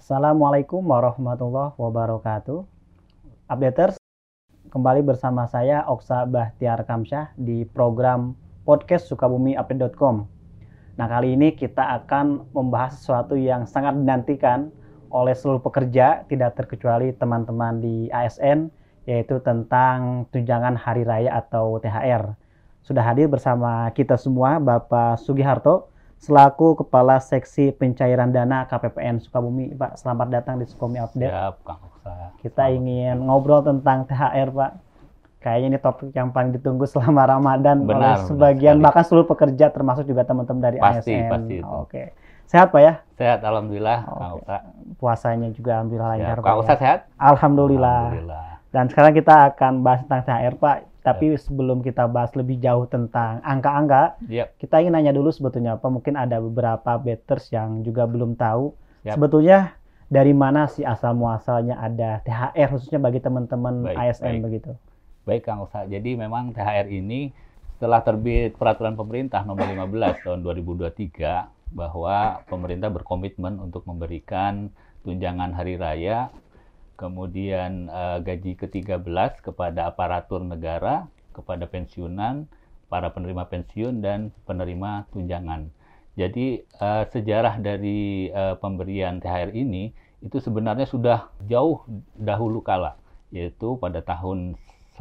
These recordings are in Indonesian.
Assalamualaikum warahmatullahi wabarakatuh. Updaters, kembali bersama saya Oksa Bahtiar Kamsyah di program podcast sukabumi-update.com. Nah, kali ini kita akan membahas sesuatu yang sangat dinantikan oleh seluruh pekerja, tidak terkecuali teman-teman di ASN, yaitu tentang tunjangan hari raya atau THR. Sudah hadir bersama kita semua Bapak Sugiharto, selaku Kepala Seksi Pencairan Dana KPPN Sukabumi. Pak, selamat datang di Sukabumi Update. Siap, Kang Oksa. Kita ingin ngobrol tentang THR, Pak. Kayaknya ini topik yang paling ditunggu selama Ramadan oleh sebagian, bahkan seluruh pekerja, termasuk juga teman-teman dari ASN. Pasti itu. Oke. Sehat, Pak ya? Sehat, Alhamdulillah, Kang Oksa. Puasanya juga Alhamdulillah lancar, Pak. Kang Oksa sehat? Alhamdulillah. Dan sekarang kita akan bahas tentang THR, Pak. Tapi sebelum kita bahas lebih jauh tentang angka-angka, kita ingin nanya dulu sebetulnya, Pak, mungkin ada beberapa betters yang juga belum tahu. Sebetulnya dari mana sih asal-muasalnya ada THR, khususnya bagi teman-teman ASN begitu? Baik, Kang Oksa. Jadi memang THR ini setelah terbit Peraturan Pemerintah Nomor 15 Tahun 2023, bahwa pemerintah berkomitmen untuk memberikan tunjangan hari raya, kemudian gaji ke-13 kepada aparatur negara, kepada pensiunan, para penerima pensiun, dan penerima tunjangan. Jadi sejarah dari pemberian THR ini itu sebenarnya sudah jauh dahulu kala, yaitu pada tahun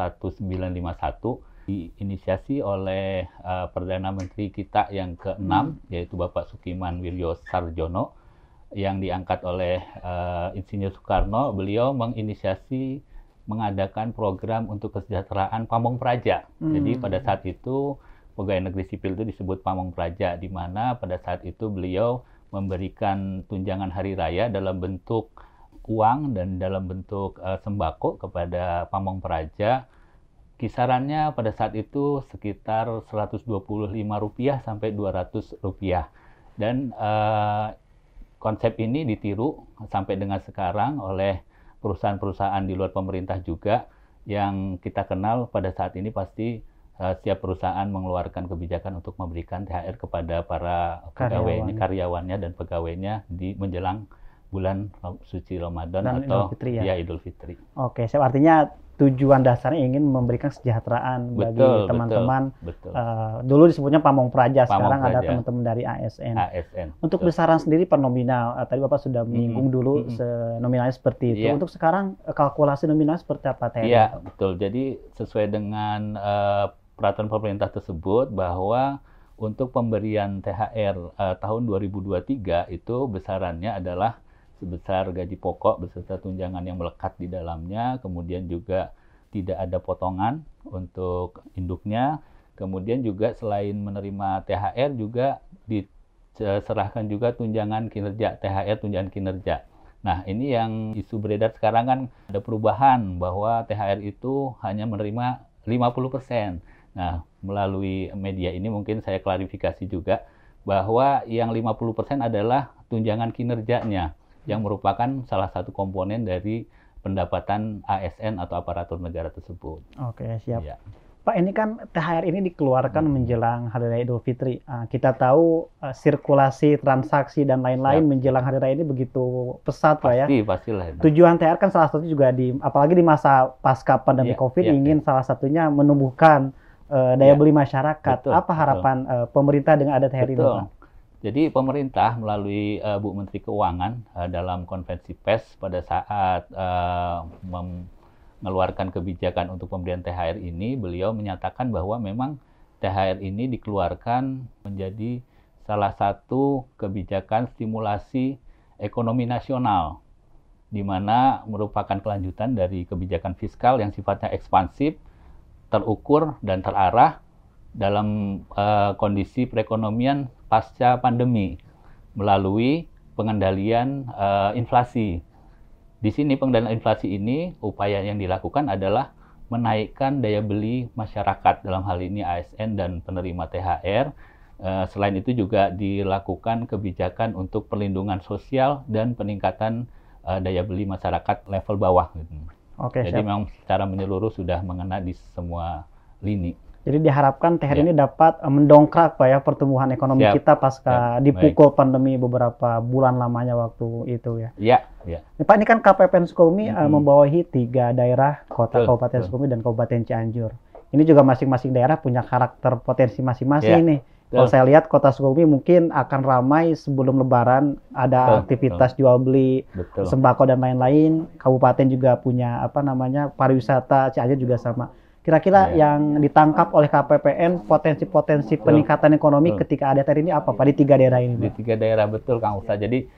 1951 diinisiasi oleh Perdana Menteri kita yang ke-6, yaitu Bapak Sukiman Wirjo Sarjono, yang diangkat oleh Insinyur Soekarno. Beliau menginisiasi mengadakan program untuk kesejahteraan pamong praja. Jadi pada saat itu pegawai negeri sipil itu disebut pamong praja, di mana pada saat itu beliau memberikan tunjangan hari raya dalam bentuk uang dan dalam bentuk sembako kepada pamong praja. Kisarannya pada saat itu sekitar Rp125 sampai Rp200. Dan konsep ini ditiru sampai dengan sekarang oleh perusahaan-perusahaan di luar pemerintah juga. Yang kita kenal pada saat ini pasti setiap perusahaan mengeluarkan kebijakan untuk memberikan THR kepada para karyawannya dan pegawainya di menjelang bulan suci Ramadan dan atau Idul Fitri, Idul Fitri. Oke, artinya tujuan dasarnya ingin memberikan kesejahteraan bagi teman-teman. Dulu disebutnya pamong praja, sekarang ada teman-teman dari ASN. Untuk besaran sendiri per nominal, tadi Bapak sudah menyinggung dulu nominalnya seperti itu. Untuk sekarang kalkulasi nominal seperti apa, THR? Iya, betul. Jadi sesuai dengan peraturan pemerintah tersebut, bahwa untuk pemberian THR tahun 2023 itu besarannya adalah sebesar gaji pokok beserta tunjangan yang melekat di dalamnya, kemudian juga tidak ada potongan untuk induknya, kemudian juga selain menerima THR juga diserahkan juga tunjangan kinerja, THR tunjangan kinerja. Nah, ini yang isu beredar sekarang kan ada perubahan bahwa THR itu hanya menerima 50%. Nah, melalui media ini mungkin saya klarifikasi juga bahwa yang 50% adalah tunjangan kinerjanya, yang merupakan salah satu komponen dari pendapatan ASN atau aparatur negara tersebut. Oke, siap. Ya. Pak, ini kan THR ini dikeluarkan menjelang Hari Raya Idul Fitri. Kita tahu sirkulasi, transaksi, dan lain-lain menjelang Hari Raya ini begitu pesat, Pak ya. Pastilah. Tujuan THR kan salah satu juga apalagi di masa pasca pandemi COVID, ingin salah satunya menumbuhkan daya beli masyarakat. Apa harapan pemerintah dengan ada THR ini, Pak? Jadi pemerintah melalui Bu Menteri Keuangan dalam konferensi pers pada saat mengeluarkan kebijakan untuk pemberian THR ini, beliau menyatakan bahwa memang THR ini dikeluarkan menjadi salah satu kebijakan stimulasi ekonomi nasional, di mana merupakan kelanjutan dari kebijakan fiskal yang sifatnya ekspansif, terukur dan terarah dalam kondisi perekonomian pasca pandemi melalui pengendalian inflasi. Di sini pengendalian inflasi ini, upaya yang dilakukan adalah menaikkan daya beli masyarakat, dalam hal ini ASN dan penerima THR. Selain itu juga dilakukan kebijakan untuk perlindungan sosial dan peningkatan daya beli masyarakat level bawah. Jadi memang secara menyeluruh sudah mengena di semua lini. Jadi diharapkan THR Ya. ini dapat mendongkrak Pak ya pertumbuhan ekonomi Siap. kita pasca Siap. dipukul pandemi beberapa bulan lamanya waktu itu ya. Iya, iya. Pak, ini kan KPPN Sukabumi Mm-mm. membawahi 3 daerah, kota Betul, Kabupaten betul. Sukabumi dan Kabupaten Cianjur. Ini juga masing-masing daerah punya karakter potensi masing-masing Ya, nih. betul. Kalau saya lihat kota Sukabumi mungkin akan ramai sebelum Lebaran, ada Betul, aktivitas jual beli, Betul. sembako dan lain-lain. Kabupaten juga punya pariwisata, Cianjur juga sama. Kira-kira Ya. yang ditangkap oleh KPPN potensi-potensi peningkatan ekonomi Betul. ketika ada THR ini apa Pak di 3 daerah ini Di Pak? 3 daerah, betul Kang Usta. Jadi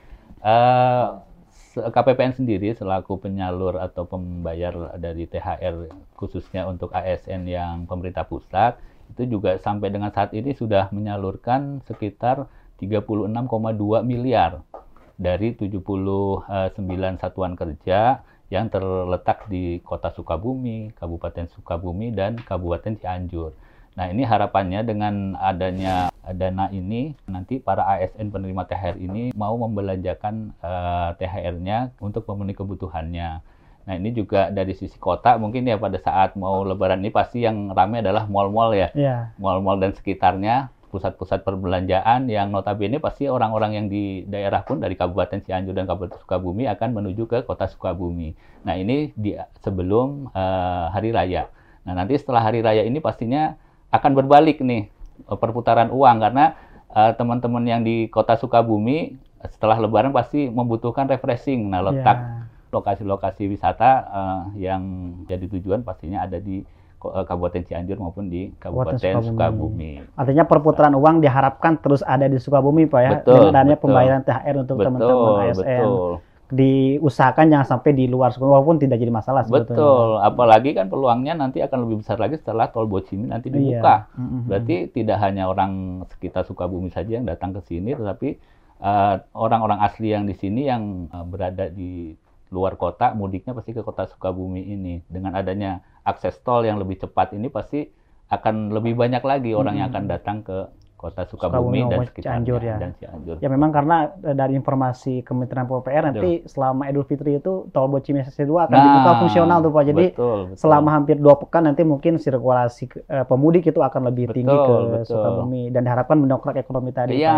KPPN sendiri selaku penyalur atau pembayar dari THR khususnya untuk ASN yang pemerintah pusat itu juga sampai dengan saat ini sudah menyalurkan sekitar 36,2 miliar dari 79 satuan kerja yang terletak di Kota Sukabumi, Kabupaten Sukabumi, dan Kabupaten Cianjur. Nah, ini harapannya dengan adanya dana ini, nanti para ASN penerima THR ini mau membelanjakan THR-nya untuk memenuhi kebutuhannya. Nah, ini juga dari sisi kota, mungkin ya pada saat mau Lebaran ini pasti yang ramai adalah mal-mal ya. Iya. Mal-mal dan sekitarnya, pusat-pusat perbelanjaan yang notabene pasti orang-orang yang di daerah pun dari Kabupaten Cianjur dan Kabupaten Sukabumi akan menuju ke Kota Sukabumi. Nah, ini sebelum Hari Raya. Nah, nanti setelah Hari Raya ini pastinya akan berbalik nih perputaran uang karena teman-teman yang di Kota Sukabumi setelah Lebaran pasti membutuhkan refreshing. Nah, letak lokasi-lokasi wisata yang jadi tujuan pastinya ada di Kabupaten Cianjur maupun di Kabupaten Sukabumi. Artinya perputaran uang diharapkan terus ada di Sukabumi Pak ya, Betul, dengan adanya betul. pembayaran THR untuk teman-teman ASN. Betul. Diusahakan jangan sampai di luar Sukabumi walaupun tidak jadi masalah sebetulnya. Betul, apalagi kan peluangnya nanti akan lebih besar lagi setelah tol Bocimi nanti dibuka. Berarti tidak hanya orang sekitar Sukabumi saja yang datang ke sini, tetapi orang-orang asli yang di sini yang berada di luar kota, mudiknya pasti ke Kota Sukabumi ini. Dengan adanya akses tol yang lebih cepat ini pasti akan lebih banyak lagi orang yang akan datang ke Kota Sukabumi dan sekitarnya. Cianjur ya. Dan Cianjur. Ya memang karena dari informasi Kementerian PUPR nanti selama Idul Fitri itu tol Bocimi Seksi 2 akan dibuka fungsional tuh Pak. Jadi selama hampir 2 pekan nanti mungkin sirkulasi pemudik itu akan lebih tinggi ke Sukabumi dan diharapkan mendongkrak ekonomi tadi. Iya,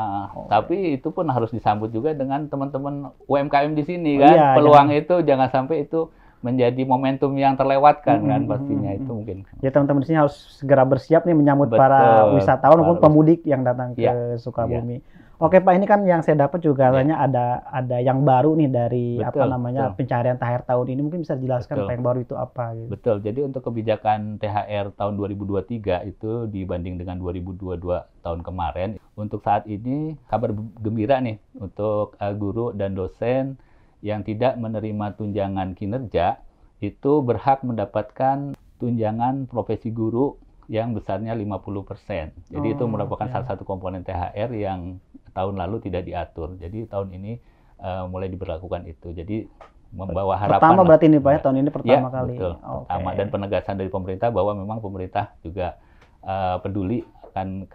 tapi itu pun harus disambut juga dengan teman-teman UMKM di sini kan. Peluang itu jangan sampai itu menjadi momentum yang terlewatkan kan pastinya itu mungkin. Ya teman-teman di sini harus segera bersiap nih menyambut para wisatawan maupun pemudik yang datang ke Sukabumi. Oke Pak, ini kan yang saya dapat juga katanya ada yang baru nih dari pencarian THR tahun ini, mungkin bisa dijelaskan Pak yang baru itu apa gitu. Betul. Jadi untuk kebijakan THR tahun 2023 itu dibanding dengan 2022 tahun kemarin, untuk saat ini kabar gembira nih untuk guru dan dosen yang tidak menerima tunjangan kinerja itu berhak mendapatkan tunjangan profesi guru yang besarnya 50%. Jadi itu merupakan salah satu komponen THR yang tahun lalu tidak diatur. Jadi tahun ini mulai diberlakukan itu. Jadi membawa harapan. Pertama berarti ini Pak ya, tahun ini pertama kali. Betul. Pertama, dan penegasan dari pemerintah bahwa memang pemerintah juga peduli akan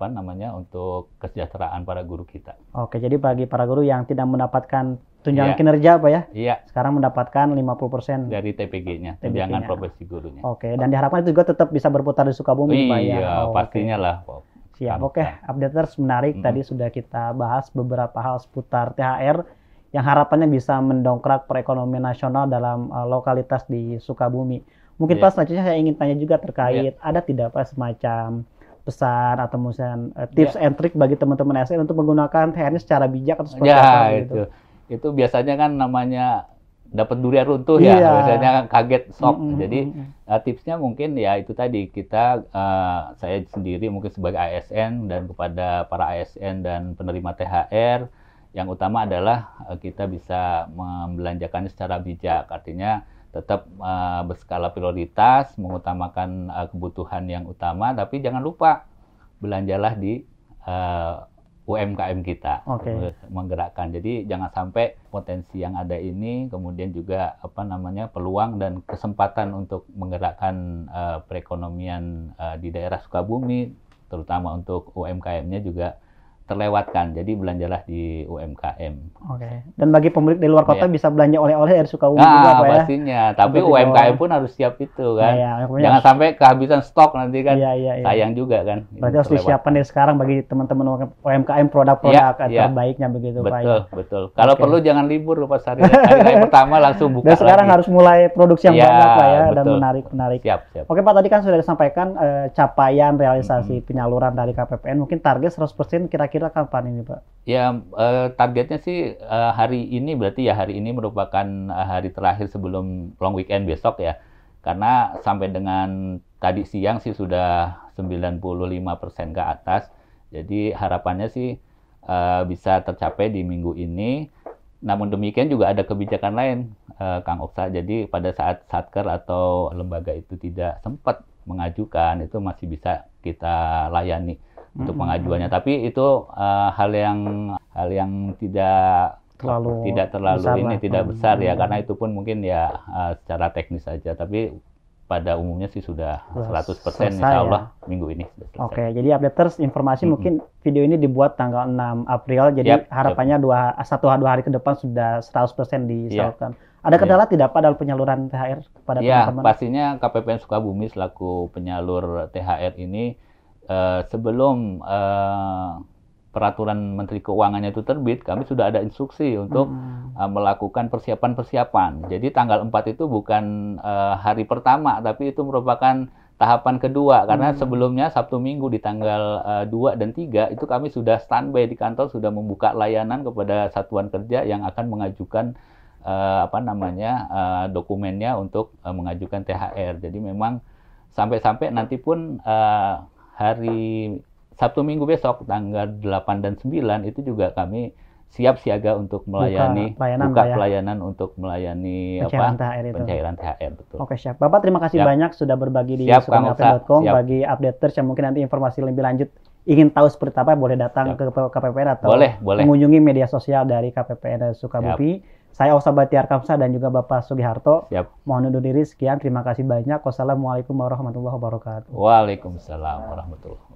untuk kesejahteraan para guru kita. Oke, jadi bagi para guru yang tidak mendapatkan tunjangan kinerja Pak ya? Iya. Sekarang mendapatkan 50% dari TPG-nya, tunjangan profesi gurunya. Oke, dan diharapkan itu juga tetap bisa berputar di Sukabumi Pak ya? Iya, pastinya lah. Siap. Oke, updaters menarik. Tadi sudah kita bahas beberapa hal seputar THR yang harapannya bisa mendongkrak perekonomian nasional dalam lokalitas di Sukabumi. Mungkin Pak selanjutnya saya ingin tanya juga terkait ada tidak Pak semacam pesan atau misalnya tips and trick bagi teman-teman ASN untuk menggunakan THR-nya secara bijak atau seperti apa gitu. Itu biasanya kan namanya dapat durian runtuh ya, biasanya kaget shock. Jadi tipsnya mungkin ya itu tadi, kita saya sendiri mungkin sebagai ASN dan kepada para ASN dan penerima THR, yang utama adalah kita bisa membelanjakannya secara bijak, artinya tetap berskala prioritas, mengutamakan kebutuhan yang utama, tapi jangan lupa belanjalah di UMKM kita, menggerakkan. Jadi jangan sampai potensi yang ada ini, kemudian juga peluang dan kesempatan untuk menggerakkan perekonomian di daerah Sukabumi, terutama untuk UMKM-nya juga terlewatkan. Jadi belanjalah di UMKM. Oke. Dan bagi pemilik di luar kota Ya. bisa belanja oleh-oleh dari Sukabumi juga Nah, Pak ya. pastinya. Tapi Untuk dibawa. UMKM pun harus siap itu kan. Iya, pokoknya Jangan sampai kehabisan stok nanti kan. Iya. Sayang juga kan. Berarti Ini harus disiapkan terlewatkan. dari sekarang bagi teman-teman UMKM produk-produk Iya. terbaiknya begitu Pak. Betul, Ya. betul. Kalau Oke. perlu jangan libur pas hari pertama langsung buka Dan sekarang lagi. harus mulai produksi yang Iya, banyak Pak ya dan betul. menarik. Siap. Oke Pak, tadi kan sudah disampaikan capaian realisasi penyaluran dari KPPN. Mungkin target 100% kira-kira kapan ini Pak? Ya, targetnya sih hari ini, berarti ya hari ini merupakan hari terakhir sebelum long weekend besok ya. Karena sampai dengan tadi siang sih sudah 95% ke atas. Jadi harapannya sih bisa tercapai di minggu ini. Namun demikian juga ada kebijakan lain, Kang Oksa. Jadi pada saat Satker atau lembaga itu tidak sempat mengajukan, itu masih bisa kita layani untuk pengajuannya. Tapi itu hal yang tidak Terlalu terlalu besar lah. tidak besar ya, karena itu pun mungkin ya secara teknis saja. Tapi pada umumnya sih sudah 100% selesai insya Allah minggu ini sudah selesai. Oke, jadi updaters informasi mungkin video ini dibuat tanggal 6 April, jadi Yap, harapannya dua hari ke depan sudah 100% disalurkan. Ada Iya. kendala tidak Pak dalam penyaluran THR kepada Ya, teman-teman? pastinya KPPN Sukabumi selaku penyalur THR ini sebelum peraturan Menteri Keuangannya itu terbit, kami sudah ada instruksi untuk melakukan persiapan-persiapan. Jadi tanggal 4 itu bukan hari pertama, tapi itu merupakan tahapan kedua. Karena sebelumnya Sabtu Minggu di tanggal 2 dan 3 itu kami sudah standby di kantor, sudah membuka layanan kepada satuan kerja yang akan mengajukan dokumennya untuk mengajukan THR. Jadi memang sampai nanti pun hari Sabtu Minggu besok tanggal 8 dan 9 itu juga kami siap siaga untuk melayani pelayanan untuk melayani pencairan THR betul. Oke, siap. Bapak terima kasih banyak sudah berbagi di sukabumi.com. Bagi updaters yang mungkin nanti informasi lebih lanjut ingin tahu seperti apa boleh datang ke KPPN atau mengunjungi media sosial dari KPPN Sukabumi. Saya Oksa Bahtiar Kamsah dan juga Bapak Sugiharto. Mohon undur diri, sekian. Terima kasih banyak. Wassalamualaikum warahmatullahi wabarakatuh. Waalaikumsalam warahmatullahi wabarakatuh.